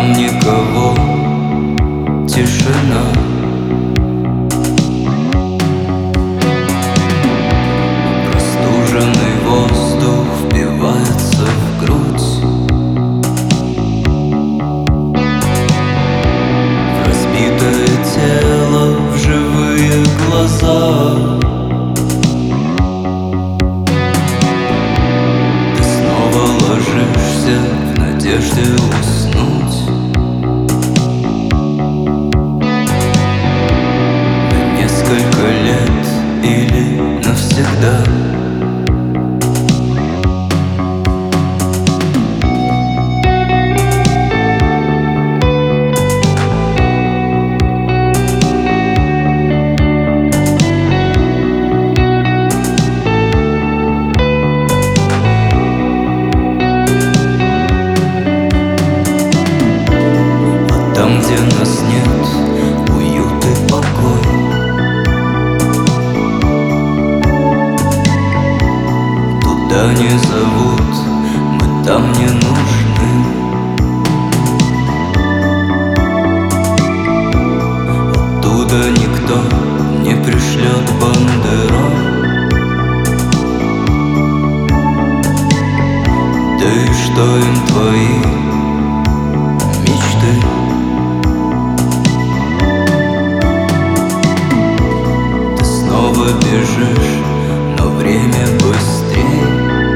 там никого, тишина. Простуженный воздух впивается в грудь, в разбитое тело, в живые глаза. Ты снова ложишься в надежде уснуть на несколько лет или навсегда. Там, где нас нет, уют и покой. Туда не зовут, мы там не нужны. Оттуда никто не пришлет бандероль. Да и что им твои мечты? Снова бежишь, но время быстрее.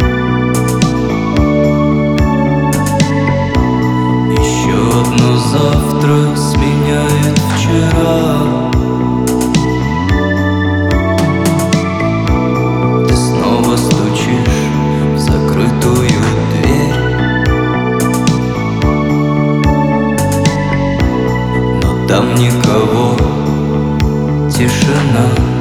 Еще одно завтра сменяет вчера. Ты снова стучишь в закрытую дверь, но там никого, тишина.